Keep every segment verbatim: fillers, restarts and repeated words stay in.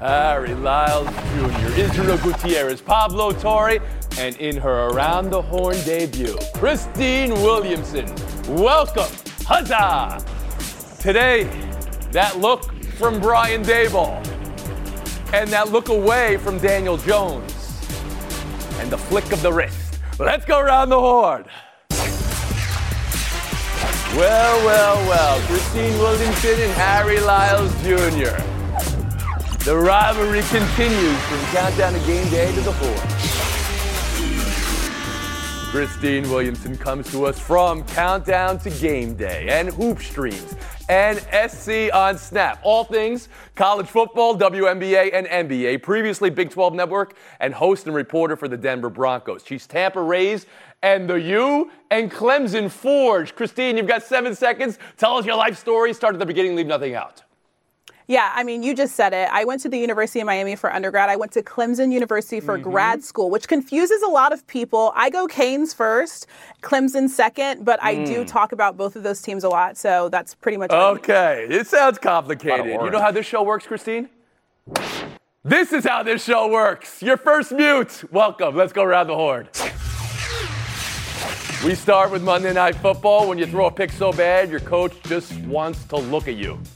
Harry Lyles Junior, Israel Gutierrez, Pablo Torre, and in her Around the Horn debut, Christine Williamson. Welcome, huzzah! Today, that look from Brian Daboll, and that look away from Daniel Jones, and the flick of the wrist. Let's go around the horn. Well, well, well, Christine Williamson and Harry Lyles Junior The rivalry continues from countdown to game day to the Horn. Christine Williamson comes to us from Countdown to Game Day and Hoop Streams and S C on Snap. All things college football, W N B A, and N B A. Previously Big twelve Network and host and reporter for the Denver Broncos. She's Tampa Rays and the U and Clemson Forge. Christine, you've got seven seconds. Tell us your life story. Start at the beginning, leave nothing out. Yeah, I mean, you just said it. I went to the University of Miami for undergrad. I went to Clemson University for mm-hmm. grad school, which confuses a lot of people. I go Canes first, Clemson second, but I mm. do talk about both of those teams a lot, so that's pretty much okay. It sounds complicated. You know how this show works, Christine? This is how this show works. Your first mute. Welcome. Let's go around the horn. We start with Monday Night Football. When you throw a pick so bad, your coach just wants to look at you.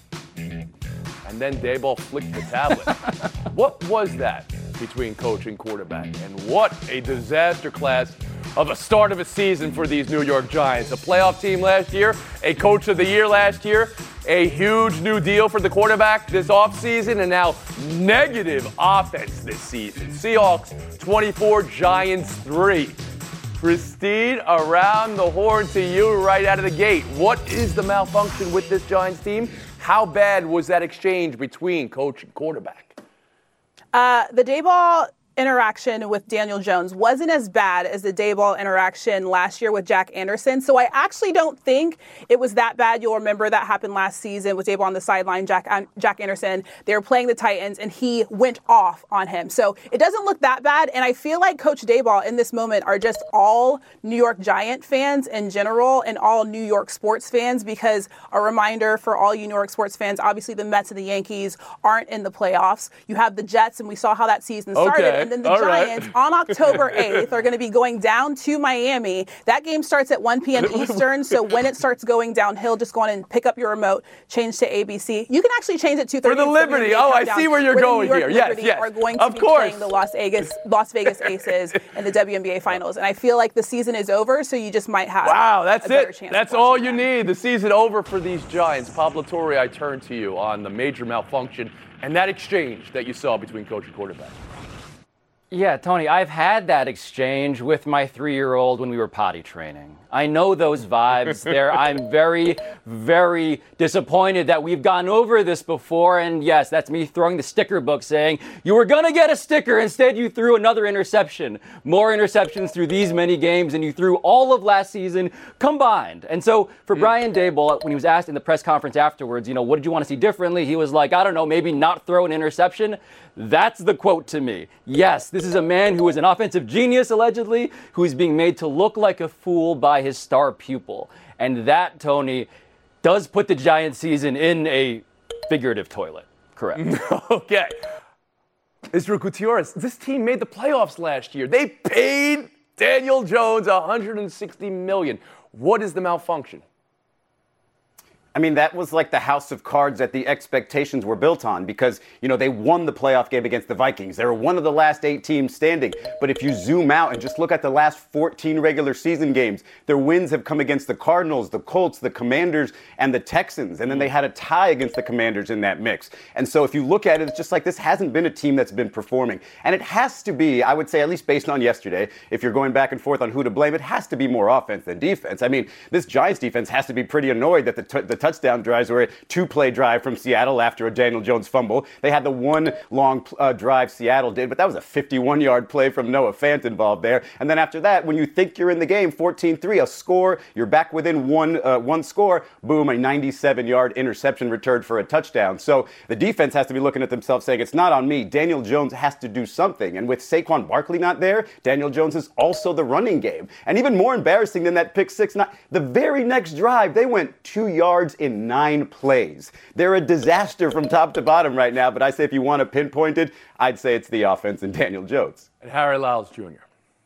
And then Daboll flicked the tablet. What was that between coach and quarterback? And what a disaster class of a start of a season for these New York Giants. A playoff team last year, a coach of the year last year, a huge new deal for the quarterback this offseason, and now negative offense this season. Seahawks twenty-four, Giants three. Christine, around the horn to you right out of the gate. What is the malfunction with this Giants team? How bad was that exchange between coach and quarterback? Uh, the Daboll interaction with Daniel Jones wasn't as bad as the Daboll interaction last year with Jack Anderson. So I actually don't think it was that bad. You'll remember that happened last season with Daboll on the sideline, Jack, Jack Anderson. They were playing the Titans, and he went off on him. So it doesn't look that bad. And I feel like Coach Daboll in this moment are just all New York Giant fans in general and all New York sports fans, because a reminder for all you New York sports fans, obviously the Mets and the Yankees aren't in the playoffs. You have the Jets, and we saw how that season started. Okay. And then the All Giants right. on October eighth are going to be going down to Miami. That game starts at one p.m. Eastern, so when it starts going downhill, just go on and pick up your remote, change to A B C. You can actually change it to For the Liberty. Oh, I see where you're where going the New York here. Liberty Yes, yes. are going to of be course. playing the Las Vegas, Las Vegas Aces in the W N B A Finals. And I feel like the season is over, so you just might have wow, that's a better it. chance. That's all you need. The season over for these Giants. Pablo Torre, I turn to you on the major malfunction and that exchange that you saw between coach and quarterback. Yeah, Tony, I've had that exchange with my three-year-old when we were potty training. I know those vibes there. I'm very, very disappointed that we've gone over this before. And yes, that's me throwing the sticker book saying, you were going to get a sticker. Instead, you threw another interception. More interceptions through these many games, and you threw all of last season combined. And so for mm. Brian Daboll, when he was asked in the press conference afterwards, you know, what did you want to see differently? He was like, I don't know, maybe not throw an interception. That's the quote to me. Yes, this is a man who is an offensive genius, allegedly, who is being made to look like a fool by his star pupil. And that, Tony, does put the Giants season in a figurative toilet. Correct. Okay. Israel Gutierrez, this team made the playoffs last year. They paid Daniel Jones one hundred sixty million dollars. What is the malfunction? I mean, that was like the house of cards that the expectations were built on because, you know, they won the playoff game against the Vikings. They were one of the last eight teams standing. But if you zoom out and just look at the last fourteen regular season games, their wins have come against the Cardinals, the Colts, the Commanders, and the Texans. And then they had a tie against the Commanders in that mix. And so if you look at it, it's just like this hasn't been a team that's been performing. And it has to be, I would say, at least based on yesterday, if you're going back and forth on who to blame, it has to be more offense than defense. I mean, this Giants defense has to be pretty annoyed that the, t- the touchdown drives were a two-play drive from Seattle after a Daniel Jones fumble. They had the one long uh, drive Seattle did, but that was a fifty-one-yard play from Noah Fant involved there. And then after that, when you think you're in the game, fourteen three, a score, you're back within one uh, one score, boom, a ninety-seven-yard interception returned for a touchdown. So the defense has to be looking at themselves saying, it's not on me. Daniel Jones has to do something. And with Saquon Barkley not there, Daniel Jones is also the running game. And even more embarrassing than that pick six, not, the very next drive, they went two yards yards in nine plays. They're a disaster from top to bottom right now, but I say if you want to pinpoint it, I'd say it's the offense and Daniel Jones. And Harry Lyles Junior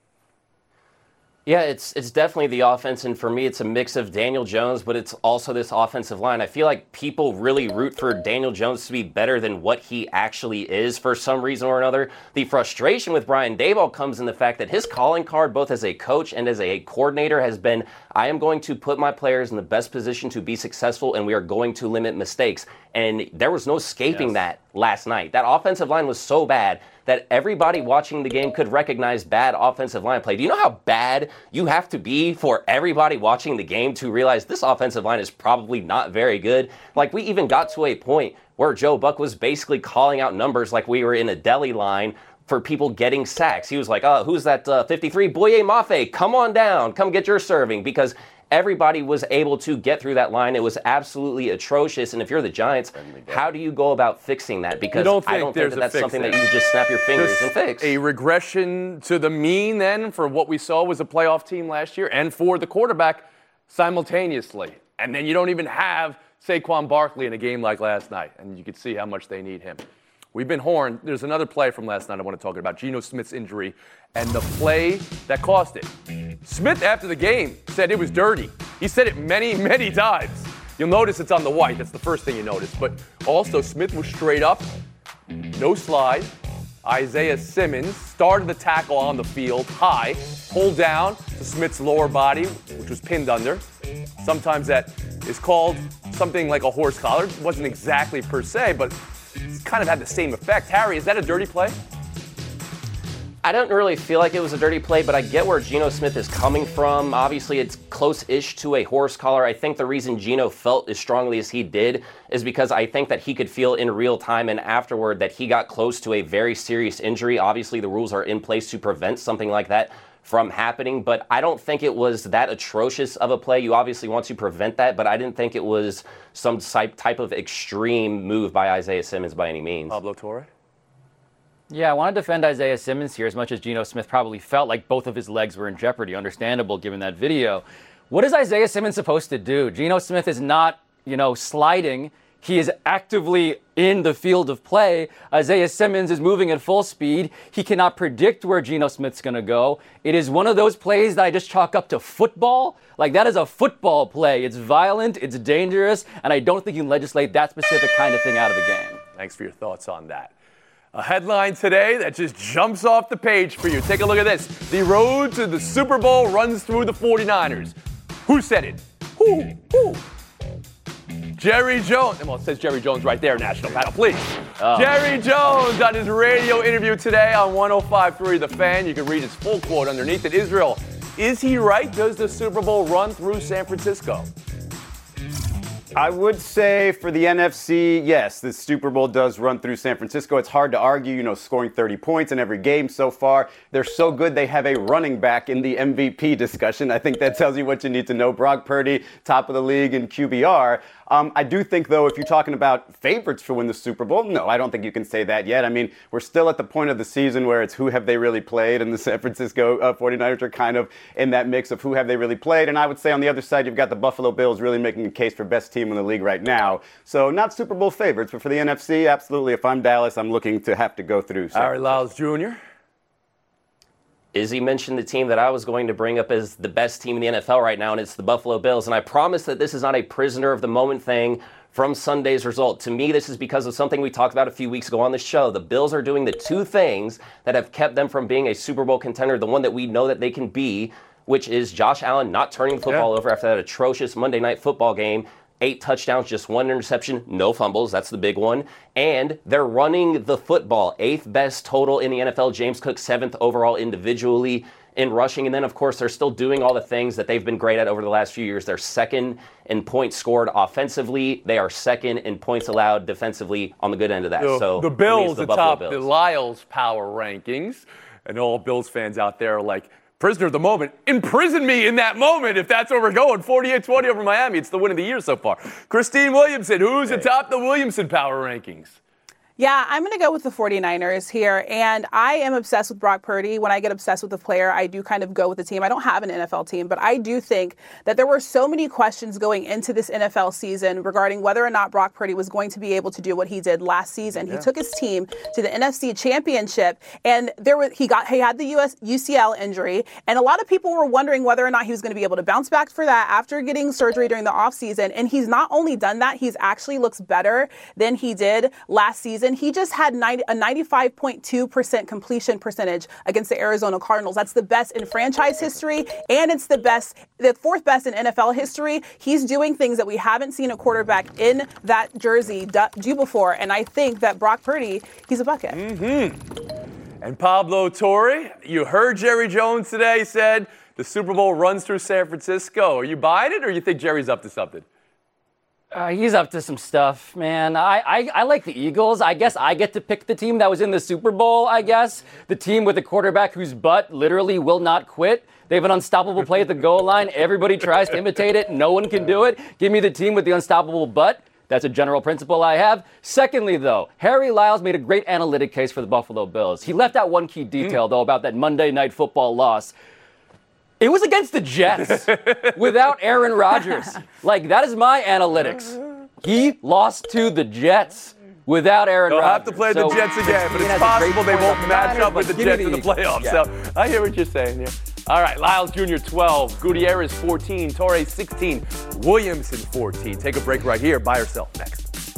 Yeah, it's it's definitely the offense, and for me, it's a mix of Daniel Jones, but it's also this offensive line. I feel like people really root for Daniel Jones to be better than what he actually is for some reason or another. The frustration with Brian Daboll comes in the fact that his calling card, both as a coach and as a coordinator, has been, I am going to put my players in the best position to be successful, and we are going to limit mistakes. And there was no escaping yes. that last night. That offensive line was so bad that everybody watching the game could recognize bad offensive line play. Do you know how bad you have to be for everybody watching the game to realize this offensive line is probably not very good? Like, we even got to a point where Joe Buck was basically calling out numbers like we were in a deli line for people getting sacks. He was like, oh, who's that uh, fifty-three? Boye Mafe, come on down. Come get your serving. Because everybody was able to get through that line. It was absolutely atrocious. And if you're the Giants, how do you go about fixing that? Because don't I don't think that that's something there. that you just snap your fingers Just and fix. A regression to the mean then for what we saw was a playoff team last year and for the quarterback simultaneously. And then you don't even have Saquon Barkley in a game like last night. And you could see how much they need him. We've been horned. There's another play from last night I want to talk about, Geno Smith's injury and the play that cost it. Smith, after the game, said it was dirty. He said it many, many times. You'll notice it's on the white. That's the first thing you notice. But also, Smith was straight up, no slide. Isaiah Simmons started the tackle on the field, high, pulled down to Smith's lower body, which was pinned under. Sometimes that is called something like a horse collar. It wasn't exactly per se, but it's kind of had the same effect. Harry, is that a dirty play? I don't really feel like it was a dirty play, but I get where Geno Smith is coming from. Obviously, it's close-ish to a horse collar. I think the reason Geno felt as strongly as he did is because I think that he could feel in real time and afterward that he got close to a very serious injury. Obviously, the rules are in place to prevent something like that from happening, but I don't think it was that atrocious of a play. You obviously want to prevent that, but I didn't think it was some type of extreme move by Isaiah Simmons by any means. Pablo Torre? Yeah, I want to defend Isaiah Simmons here as much as Geno Smith probably felt like both of his legs were in jeopardy. Understandable given that video. What is Isaiah Simmons supposed to do? Geno Smith is not, you know, sliding. He is actively in the field of play. Isaiah Simmons is moving at full speed. He cannot predict where Geno Smith's going to go. It is one of those plays that I just chalk up to football. Like, that is a football play. It's violent, it's dangerous, and I don't think you can legislate that specific kind of thing out of the game. Thanks for your thoughts on that. A headline today that just jumps off the page for you. Take a look at this. The road to the Super Bowl runs through the forty-niners. Who said it? Who? Who? Jerry Jones. Well, it says Jerry Jones right there, National Panel, please. Oh. Jerry Jones on his radio interview today on one oh five point three The Fan. You can read his full quote underneath it. Israel, is he right? Does the Super Bowl run through San Francisco? I would say for the N F C, yes, the Super Bowl does run through San Francisco. It's hard to argue, you know, scoring thirty points in every game so far. They're so good they have a running back in the M V P discussion. I think that tells you what you need to know. Brock Purdy, top of the league in Q B R. Um, I do think, though, if you're talking about favorites for win the Super Bowl, no, I don't think you can say that yet. I mean, we're still at the point of the season where it's who have they really played, and the San Francisco uh, forty-niners are kind of in that mix of who have they really played. And I would say on the other side, you've got the Buffalo Bills really making a case for best team in the league right now. So not Super Bowl favorites, but for the N F C, absolutely. If I'm Dallas, I'm looking to have to go through. Harry Lyles Junior Izzy mentioned the team that I was going to bring up as the best team in the N F L right now, and it's the Buffalo Bills. And I promise that this is not a prisoner of the moment thing from Sunday's result. To me, this is because of something we talked about a few weeks ago on the show. The Bills are doing the two things that have kept them from being a Super Bowl contender, the one that we know that they can be, which is Josh Allen not turning the football yeah. over after that atrocious Monday Night Football game. Eight touchdowns, just one interception, no fumbles. That's the big one. And they're running the football. Eighth best total in the N F L. James Cook, seventh overall individually in rushing. And then, of course, they're still doing all the things that they've been great at over the last few years. They're second in points scored offensively. They are second in points allowed defensively on the good end of that. The, so the Bills the atop Bills. the Lyles power rankings. And all Bills fans out there are like, prisoner of the moment. Imprison me in that moment if that's where we're going. forty-eight twenty over Miami. It's the win of the year so far. Christine Williamson, who's hey. atop the Williamson power rankings? Yeah, I'm going to go with the 49ers here. And I am obsessed with Brock Purdy. When I get obsessed with a player, I do kind of go with the team. I don't have an N F L team, but I do think that there were so many questions going into this N F L season regarding whether or not Brock Purdy was going to be able to do what he did last season. Yeah. He took his team to the N F C Championship, and there was he got he had the U S U C L injury, and a lot of people were wondering whether or not he was going to be able to bounce back for that after getting surgery during the offseason. And he's not only done that, he's actually looks better than he did last season. He just had ninety, a ninety-five point two percent completion percentage against the Arizona Cardinals. That's the best in franchise history, and it's the best, the fourth best in N F L history. He's doing things that we haven't seen a quarterback in that jersey do before, and I think that Brock Purdy, he's a bucket. Mm-hmm. And Pablo Torre, you heard Jerry Jones today said the Super Bowl runs through San Francisco. Are you buying it, or you think Jerry's up to something? Uh, he's up to some stuff, man. I, I, I like the Eagles. I guess I get to pick the team that was in the Super Bowl, I guess. The team with a quarterback whose butt literally will not quit. They have an unstoppable play at the goal line. Everybody tries to imitate it. No one can do it. Give me the team with the unstoppable butt. That's a general principle I have. Secondly, though, Harry Lyles made a great analytic case for the Buffalo Bills. He left out one key detail, mm. though, about that Monday Night Football loss. It was against the Jets without Aaron Rodgers. Like, that is my analytics. He lost to the Jets without Aaron They'll Rodgers. They'll have to play so the Jets again, but it's possible they won't match up with the Jets in the playoffs. Yeah. So I hear what you're saying here. All right, Lyles Junior twelve, Gutierrez fourteen, Torre sixteen, Williamson fourteen. Take a break right here. Buy or sell next.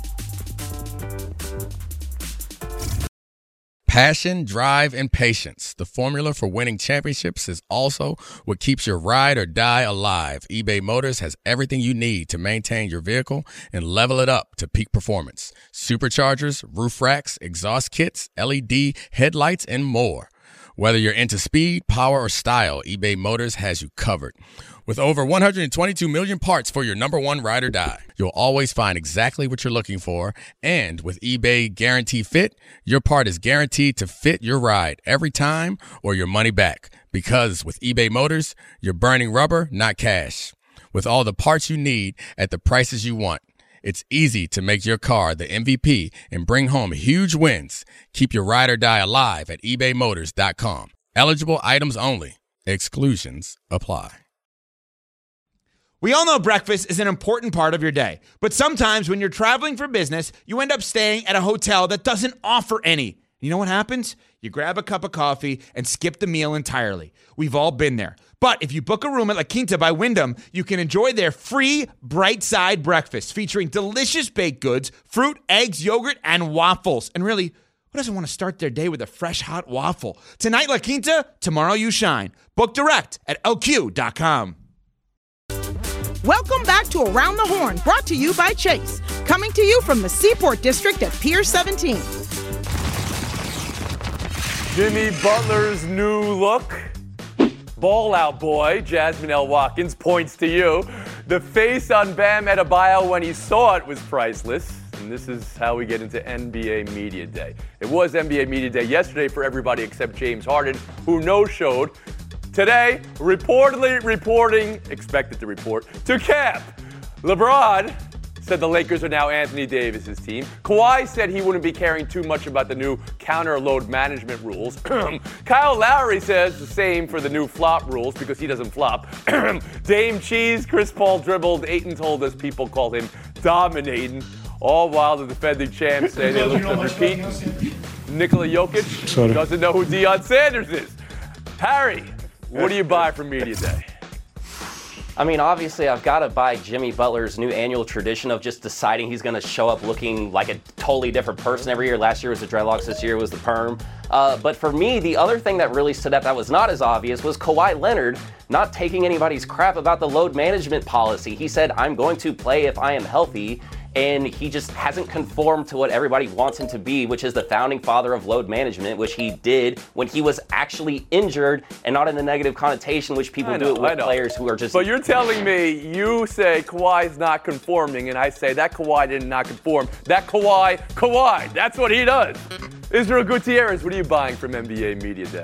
Passion, drive, and patience. The formula for winning championships is also what keeps your ride or die alive. eBay Motors has everything you need to maintain your vehicle and level it up to peak performance. Superchargers, roof racks, exhaust kits, L E D headlights, and more. Whether you're into speed, power, or style, eBay Motors has you covered. With over one hundred twenty-two million parts for your number one ride or die, you'll always find exactly what you're looking for. And with eBay Guarantee Fit, your part is guaranteed to fit your ride every time or your money back. Because with eBay Motors, you're burning rubber, not cash. With all the parts you need at the prices you want, it's easy to make your car the M V P and bring home huge wins. Keep your ride or die alive at ebay motors dot com. Eligible items only. Exclusions apply. We all know breakfast is an important part of your day, but sometimes when you're traveling for business, you end up staying at a hotel that doesn't offer any. You know what happens? You grab a cup of coffee and skip the meal entirely. We've all been there. But if you book a room at La Quinta by Wyndham, you can enjoy their free Bright Side breakfast featuring delicious baked goods, fruit, eggs, yogurt, and waffles. And really, who doesn't want to start their day with a fresh hot waffle? Tonight, La Quinta, tomorrow you shine. Book direct at L Q dot com. Welcome back to Around the Horn, brought to you by Chase. Coming to you from the Seaport District at Pier seventeen. Jimmy Butler's new look. Ball out boy, Jasmine L. Watkins, points to you. The face on Bam Adebayo when he saw it was priceless. And this is how we get into N B A Media Day. It was N B A Media Day yesterday for everybody except James Harden, who no-showed. Today, reportedly reporting, expected to report, to camp. LeBron said the Lakers are now Anthony Davis's team. Kawhi said he wouldn't be caring too much about the new counter load management rules. Kyle Lowry says the same for the new flop rules because he doesn't flop. Dame Cheese, Chris Paul dribbled. Ayton told us people called him dominating. All while the defending champs say they look to repeat. Nikola Jokic Sorry. doesn't know who Deion Sanders is. Harry, what do you buy for Media Day? I mean, obviously, I've got to buy Jimmy Butler's new annual tradition of just deciding he's going to show up looking like a totally different person every year. Last year was the dreadlocks, this year was the perm. Uh, but for me, the other thing that really stood out that was not as obvious was Kawhi Leonard not taking anybody's crap about the load management policy. He said, I'm going to play if I am healthy. And he just hasn't conformed to what everybody wants him to be, which is the founding father of load management, which he did when he was actually injured and not in the negative connotation, which people know, do it with players who are just... But you're telling me you say Kawhi's not conforming, and I say that Kawhi did not conform. That Kawhi, Kawhi, that's what he does. Israel Gutierrez, what are you buying from N B A Media Day?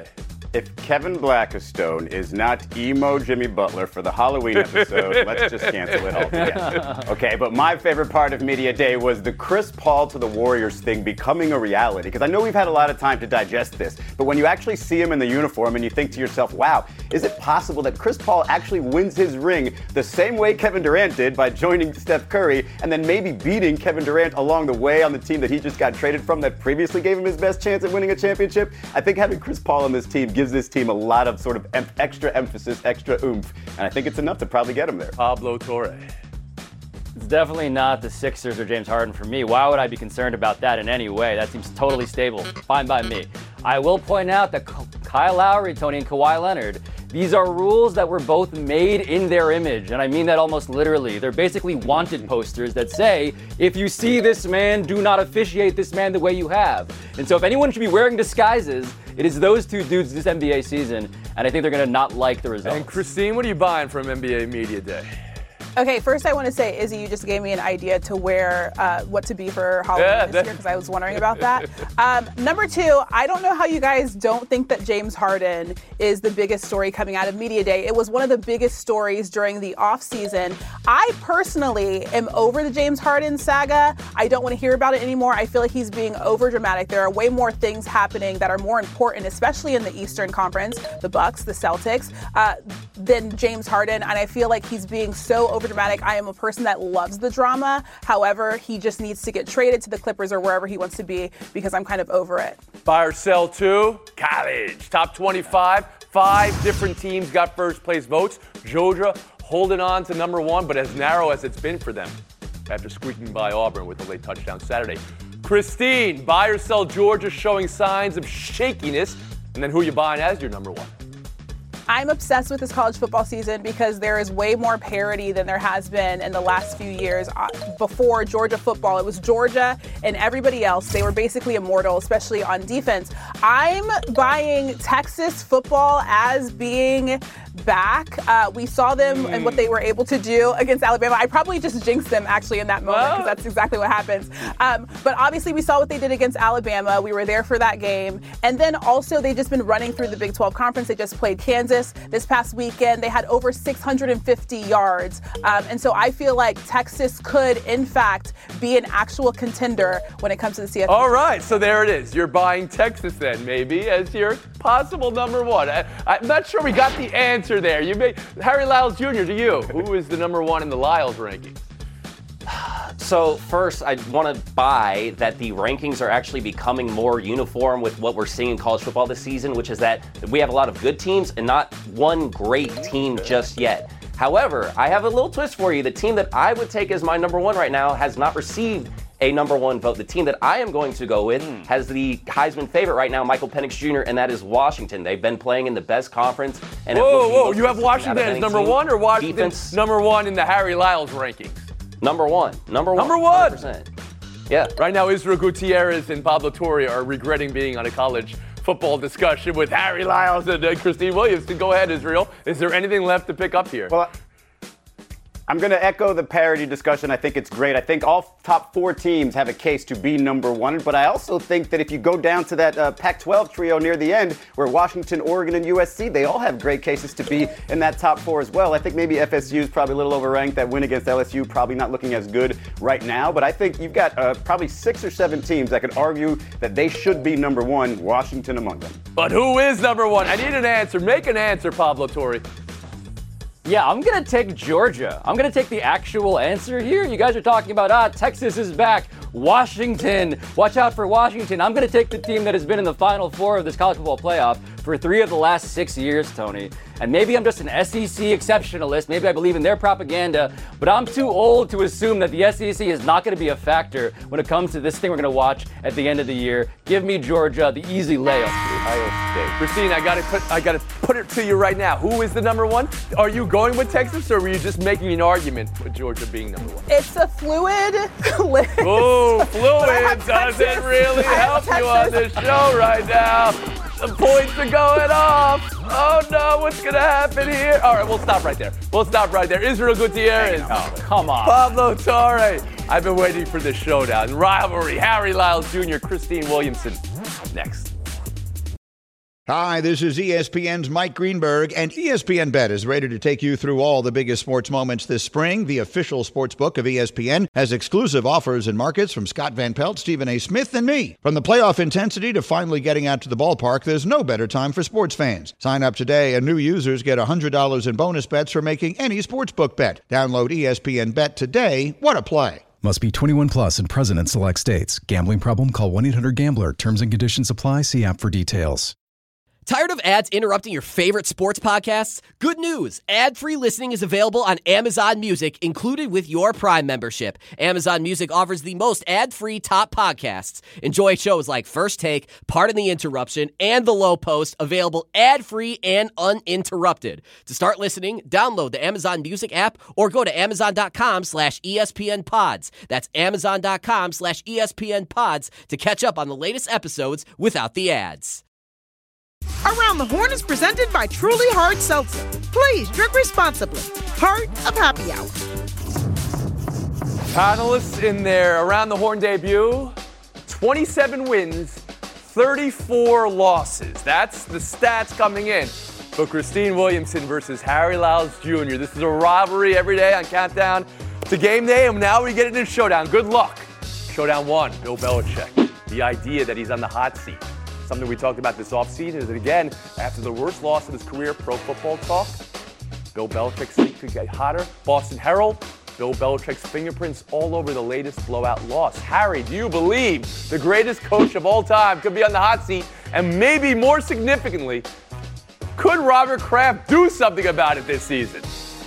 If Kevin Blackistone is not emo Jimmy Butler for the Halloween episode, let's just cancel it altogether. Okay, but my favorite part of Media Day was the Chris Paul to the Warriors thing becoming a reality. Because I know we've had a lot of time to digest this, but when you actually see him in the uniform and you think to yourself, wow, is it possible that Chris Paul actually wins his ring the same way Kevin Durant did by joining Steph Curry and then maybe beating Kevin Durant along the way on the team that he just got traded from that previously gave him his best chance at winning a championship? I think having Chris Paul on this team gives this team a lot of sort of em- extra emphasis, extra oomph, and I think it's enough to probably get him there. Pablo Torre. It's definitely not the Sixers or James Harden for me. Why would I be concerned about that in any way? That seems totally stable. Fine by me. I will point out that Kyle Lowry, Tony, and Kawhi Leonard, these are rules that were both made in their image, and I mean that almost literally. They're basically wanted posters that say, if you see this man, do not officiate this man the way you have. And so if anyone should be wearing disguises, it is those two dudes this N B A season, and I think they're going to not like the results. And Christine, what are you buying from N B A Media Day? Okay, first I want to say, Izzy, you just gave me an idea to wear uh, what to be for Halloween Yeah, this that- year because I was wondering about that. Um, number two, I don't know how you guys don't think that James Harden is the biggest story coming out of Media Day. It was one of the biggest stories during the offseason. I personally am over the James Harden saga. I don't want to hear about it anymore. I feel like he's being overdramatic. There are way more things happening that are more important, especially in the Eastern Conference, the Bucks, the Celtics, uh, than James Harden. And I feel like he's being so over dramatic. I am a person that loves the drama. However, he just needs to get traded to the Clippers or wherever he wants to be because I'm kind of over it. Buy or sell to college. Top twenty-five. Five different teams got first place votes. Georgia holding on to number one, but as narrow as it's been for them after squeaking by Auburn with a late touchdown Saturday. Christine, buy or sell Georgia showing signs of shakiness. And then who you buying as your number one? I'm obsessed with this college football season because there is way more parity than there has been in the last few years. Uh, before Georgia football, it was Georgia and everybody else. They were basically immortal, especially on defense. I'm buying Texas football as being back. Uh, we saw them mm. and what they were able to do against Alabama. I probably just jinxed them actually in that moment because that's exactly what happens. Um, but obviously we saw what they did against Alabama. We were there for that game. And then also they've just been running through the Big twelve Conference. They just played Kansas this past weekend. They had over six hundred fifty yards. Um, and so I feel like Texas could, in fact, be an actual contender when it comes to the C F P. All right, so there it is. You're buying Texas then, maybe, as your possible number one. I, I'm not sure we got the answer there. You may, Harry Lyles Junior, to you, who is the number one in the Lyles rankings? So first, I want to buy that the rankings are actually becoming more uniform with what we're seeing in college football this season, which is that we have a lot of good teams and not one great team just yet. However, I have a little twist for you. The team that I would take as my number one right now has not received a number one vote. The team that I am going to go with mm. has the Heisman favorite right now, Michael Penix Junior, and that is Washington. They've been playing in the best conference. And whoa, whoa, you have Washington as number one or Washington defense, number one in the Harry Lyles rankings? Number one. Number one. Number one. one hundred percent. Yeah. Right now, Israel Gutierrez and Pablo Torre are regretting being on a college football discussion with Harry Lyles and uh, Christine Williamson. Go ahead, Israel. Is there anything left to pick up here? Well, I'm going to echo the parity discussion. I think it's great. I think all top four teams have a case to be number one. But I also think that if you go down to that uh, Pac twelve trio near the end, where Washington, Oregon, and U S C, they all have great cases to be in that top four as well. I think maybe F S U is probably a little overranked. That win against L S U probably not looking as good right now. But I think you've got uh, probably six or seven teams that could argue that they should be number one, Washington among them. But who is number one? I need an answer. Make an answer, Pablo Torre. Yeah, I'm going to take Georgia. I'm going to take the actual answer here. You guys are talking about, ah, Texas is back. Washington. Watch out for Washington. I'm going to take the team that has been in the Final Four of this college football playoff for three of the last six years, Tony. And maybe I'm just an S E C exceptionalist. Maybe I believe in their propaganda. But I'm too old to assume that the S E C is not going to be a factor when it comes to this thing we're going to watch at the end of the year. Give me Georgia, the easy layup. Ohio State. Christine, I got to put I got to put it to you right now. Who is the number one? Are you going with Texas, or were you just making an argument with Georgia being number one? It's a fluid list. Oh, fluid doesn't really help you on this show right now. The points are going off. Oh no, what's gonna happen here? All right, we'll stop right there. We'll stop right there. Israel Gutierrez. Oh, come on. Pablo Torre. I've been waiting for this showdown. Rivalry. Harry Lyles Junior, Christine Williamson. Next. Hi, this is E S P N's Mike Greenberg, and E S P N Bet is ready to take you through all the biggest sports moments this spring. The official sports book of E S P N has exclusive offers and markets from Scott Van Pelt, Stephen A. Smith, and me. From the playoff intensity to finally getting out to the ballpark, there's no better time for sports fans. Sign up today, and new users get one hundred dollars in bonus bets for making any sportsbook bet. Download E S P N Bet today. What a play. Must be twenty-one plus and present in select states. Gambling problem? Call one eight hundred gambler. Terms and conditions apply. See app for details. Tired of ads interrupting your favorite sports podcasts? Good news. Ad-free listening is available on Amazon Music, included with your Prime membership. Amazon Music offers the most ad-free top podcasts. Enjoy shows like First Take, Pardon the Interruption, and The Low Post, available ad-free and uninterrupted. To start listening, download the Amazon Music app or go to amazon.com slash ESPN pods. That's amazon.com slash ESPN pods to catch up on the latest episodes without the ads. Around the Horn is presented by Truly Hard Seltzer. Please drink responsibly. Part of Happy Hour. Panelists in their Around the Horn debut, twenty-seven wins, thirty-four losses. That's the stats coming in for Christine Williamson versus Harry Lyles Junior This is a rivalry every day on Countdown to Game Day, and now we get into Showdown. Good luck. Showdown one, Bill Belichick. The idea that he's on the hot seat. Something we talked about this offseason is that, again, after the worst loss of his career, Pro Football Talk, Bill Belichick's seat could get hotter. Boston Herald, Bill Belichick's fingerprints all over the latest blowout loss. Harry, do you believe the greatest coach of all time could be on the hot seat? And maybe more significantly, could Robert Kraft do something about it this season?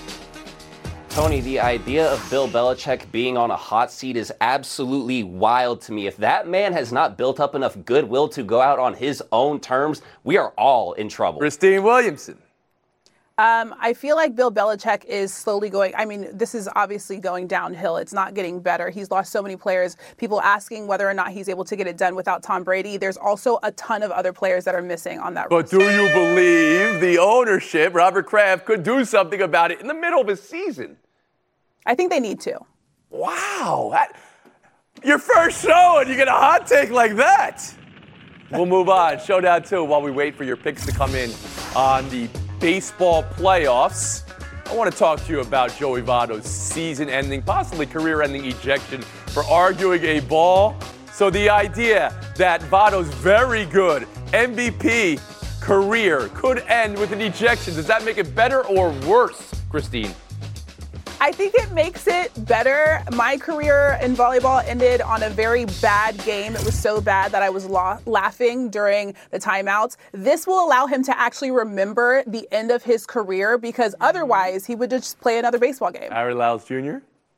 Tony, the idea of Bill Belichick being on a hot seat is absolutely wild to me. If that man has not built up enough goodwill to go out on his own terms, we are all in trouble. Christine Williamson. Um, I feel like Bill Belichick is slowly going, I mean, this is obviously going downhill. It's not getting better. He's lost so many players. People asking whether or not he's able to get it done without Tom Brady. There's also a ton of other players that are missing on that But roster. Do you believe the ownership, Robert Kraft, could do something about it in the middle of a season? I think they need to. Wow. That, your first show and you get a hot take like that. We'll move on. Showdown two while we wait for your picks to come in on the baseball playoffs. I want to talk to you about Joey Votto's season-ending, possibly career-ending ejection for arguing a ball. So the idea that Votto's very good M V P career could end with an ejection, does that make it better or worse, Christine? I think it makes it better. My career in volleyball ended on a very bad game. It was so bad that I was la- laughing during the timeouts. This will allow him to actually remember the end of his career, because otherwise he would just play another baseball game. Harry Lyles Junior?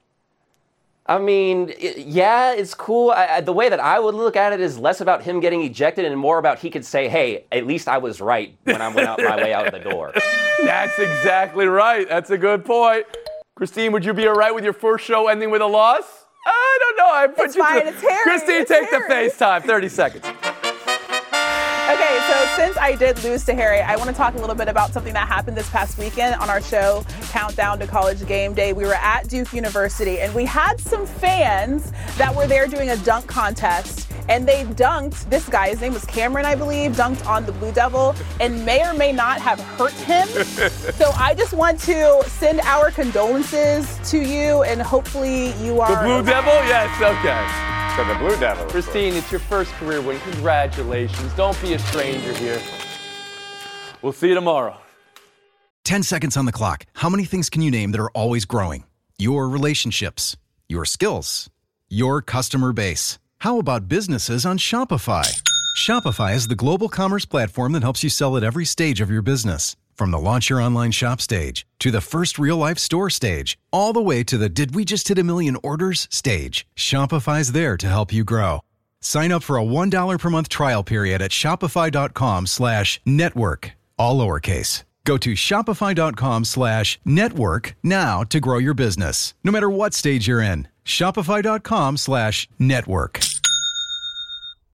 I mean, it, yeah, it's cool. I, I, the way that I would look at it is less about him getting ejected and more about he could say, hey, at least I was right when I went out my way out of the door. That's exactly right. That's a good point. Christine, would you be all right with your first show ending with a loss? I don't know. I put it's you fine. to... It's Harry. Christine, it's take Harry. the FaceTime. thirty seconds. Okay, so since I did lose to Harry, I want to talk a little bit about something that happened this past weekend on our show, Countdown to College Game Day. We were at Duke University, and we had some fans that were there doing a dunk contest, and they dunked, this guy, his name was Cameron, I believe, dunked on the Blue Devil, and may or may not have hurt him. So I just want to send our condolences to you, and hopefully you are... The Blue Devil? Yes, okay. So the Blue Devil. Christine, it's your first career win. Congratulations. Don't be a stranger here. We'll see you tomorrow. ten seconds on the clock. How many things can you name that are always growing? Your relationships, your skills, your customer base. How about businesses on Shopify? Shopify is the global commerce platform that helps you sell at every stage of your business. From the launch your online shop stage, to the first real-life store stage, all the way to the did we just hit a million orders stage, Shopify's there to help you grow. Sign up for a one dollar per month trial period at shopify.com slash network, all lowercase. Go to shopify.com slash network now to grow your business, no matter what stage you're in. Shopify.com slash network.